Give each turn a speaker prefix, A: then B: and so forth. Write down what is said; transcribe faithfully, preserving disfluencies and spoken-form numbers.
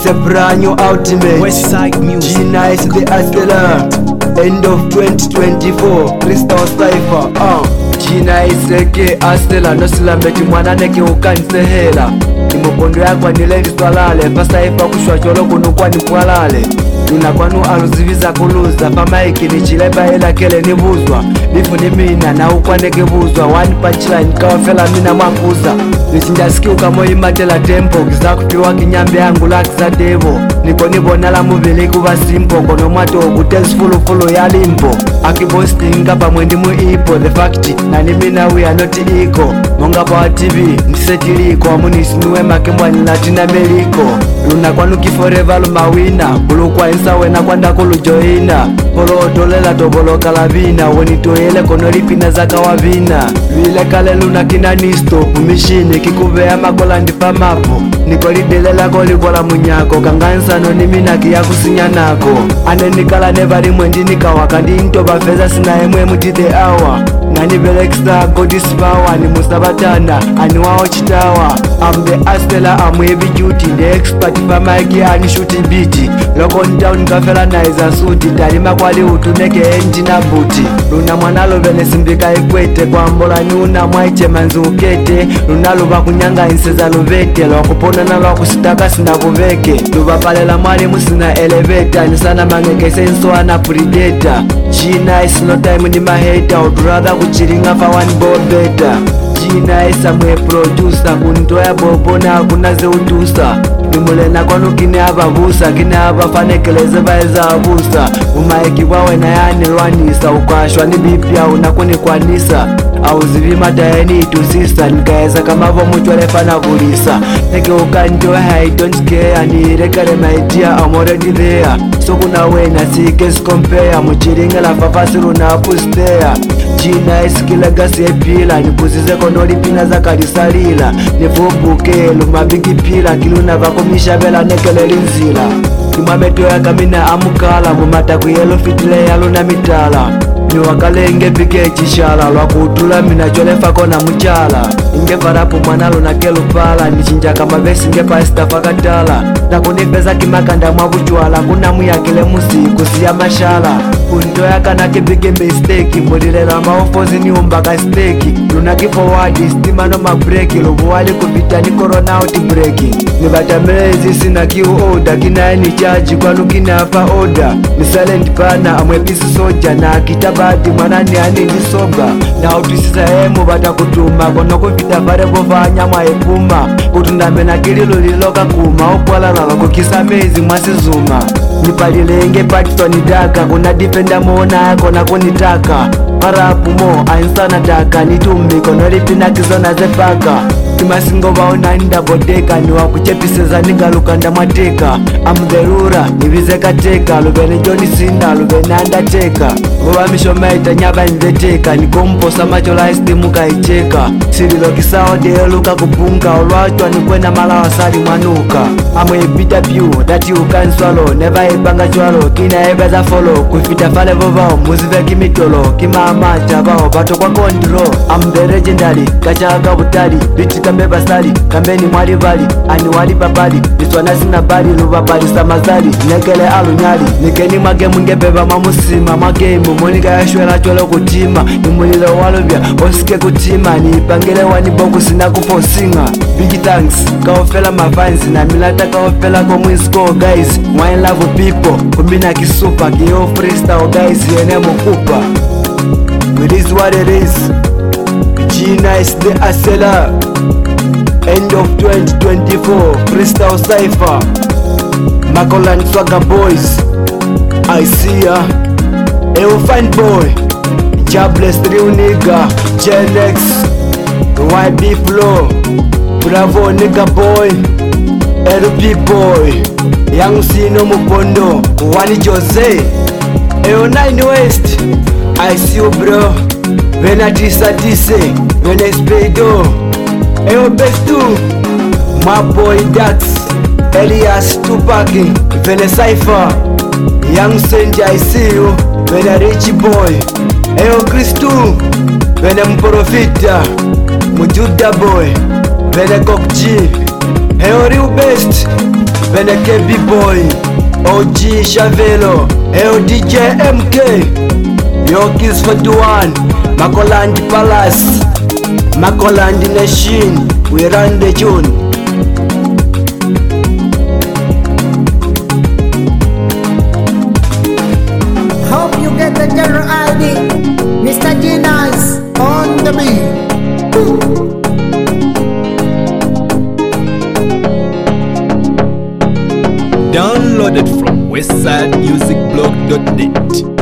A: It's a brand new ultimate.
B: Westside Music.
A: G-Nice the Hustler. End of twenty twenty-four. Crystal Cypher. Uh. G-Nice eke Hustler. Nosilambeti mwana neke ukanisehela. Imukondo yakwa nileli swalale. Pasaifa kushwa cholo kunukwa ni mwalale. Nuna kwanu aluziviza kuluza. Pamaiki ni chileba hela kele nibuzwa. Bifu ni mina na ukwa neke buzwa. One punchline kawafela mina mwakuza. Nichinja skiuka moi matela tempo. Giza kupiwa kinyambe yangu laki za devo. Niko nibonala muvili kuwa simpo. Kono mato kutezi fulu fulu ya limpo. Akibostinga pa mwendi muipo. The fact na nimina we are not iko. Monga pa T V nisetiliko. Amunisinuwe makembwa ni Latina Meliko. Luna kwanuki forever lumawina. Bulukwa insa wena kwanda kulujoina. Polo otolela tobolo kalabina. Weni toyele kono lipina zaka wavina. Vile kale luna kina nisto umishini kikubea makola ndipa mapo. Nikolidelela kolikola munyako. Kangansano nimina kia kusinya nako. Ane nikala nevari mwendi nikawaka. Ndi ntoba feza sina emwe mutite hour. Nani beleksta godis power. Ni musabatana ani wao chitawa. I'm the hustler, I'm heavy duty. The expert pa maiki ani shooting beat. Lockdown down kafela na iza suti. Talima kwali utuneke enji na buti. Luna mwanalo vene simbika ikwete. Kwa mbola nyuna mwaiche manzu ukete. Luna luba kunyanga inseza luvete. Lwakupona na lwakusitaka sina kuveke. Luba palela mwali musina elevator. Nisana mangeke senso ana predator. G-Nice no time ni maheta. I'd rather kuchiringa fa one ball better. G-Nice amwe producer. Kuntoya bobo na kunaze utusa. Nimulena kwanu kine ababusa. Kine abafanekeleze baeza abusa. Umaiki wawe na yani lwanisa. Ukashwa ni bipya unakuni kwanisa. Auzivi matayeni itusisa. Nikaeza kamavo mchwele fana bulisa. Neke ukantoya I don't care. Nirekare my dear I'm already there. So kuna wena si case compare. Mchiringa la fafasiru na pustea. G-Nice kila gasi epila. Nikuzize kono lipina za karisalila. Nifubuke lumabigi pila. Kiluna vakumisha vela nekele linzila. Kimameto ya kamina amukala. Mumata kuyelo fitile ya luna mitala. Niwakalenge pike chishala. Lwakutula mina cholefa kona mchala. Inge farapu mwanalo na kelu pala. Nichinja kama vesi inge paista fakatala. Na kunipeza kimakanda mwabuchwala. Kuna muya kile musiku siya mashala. Kuntoya kana kipike mistake. Mbodilela maofozi ni umbaka steki. Luna kifowadi stima no mabreki. Lubu wali kupita ni corona outbreak. Nibatamezi sina kiu oda. Kina ni charge kwa lukina hapa oda. Ni silent pana amwe pisi soja. Na kitabati mwanani ani ni soga. Na utusisa emu bata kutuma. Kono kufita fare bofanya mwa epuma. Kutundamena kililo liloka kuma. Opwala na wako kisamezi mwasizuma. Nipalilenge Patson daka. Kuna defender mona kona kunitaka. Parapu mo ainsana taka. Nitumi kono lipina kizona zepaka. Kimasingo waona inda bodeka. Niwa kuchepiseza niga lukanda mateka. I'm the ruler, nivize kateka. Luvene Johnny Cena, luvene Undertaker. Gowa mishomaita nyaba nzeteka. Nikomposa macho la estimu kaicheka. Sirilo kisao deo luka kupunga. Olwachwa nikwena mala wasali mwanuka. Amwe ipita piu, that you can swallow. Never ipanga chwalo, kina eba za follow. Kufita fale vovao, muzive kimitolo. Kima amacha vao, bato kwa control. I'm the legendary, kachaga butali. Biti kambe basali, kambe ni mwali vali. Ani wali papali, niswana sina bali. Lubabali samazali, nekele alunyali. Nikeni mwage mwinge beba mamusima. Mwageimu, monika ya shwela chwelo kutima. Nimulilo walubya, osike kutima. Niipangile waniboku sina kufosinga. Big thanks, kaofela mafansi. Na milata kaofela komwisko guys. Wine love people, kumbina kisupa. Kiyo freestyle guys, yene mukupa. It is what it is. G-Nice the Hustler. End of twenty twenty-four. Crystal Cypher. Makolan Swagger Boys. I see ya. Ewo fine boy. Jobless real nigga. Gen X. Y B Flow. Bravo nigga boy. L P boy. Young Sino Mupondo. Wani Jose. Ewo nine West. I see you bro. Vena tisa tise. Vena speedo. Ewo best two. My boy Dax. Elias Tupac. Vena Cypher. Young Senja I see you. Vena Rich boy. Ewo Christu. Vena Mprofita. Mujuda boy. Vena Cock G. Ewo real best. Beneke B-Boy, O G Shavelo, L D J M K, Yorkis forty-one, Makolandi Palace, Makolandi Nation, we run the tune.
B: Hope you get the general I D. Mister G-Nice on the beat.
C: Downloaded from westside music blog dot net.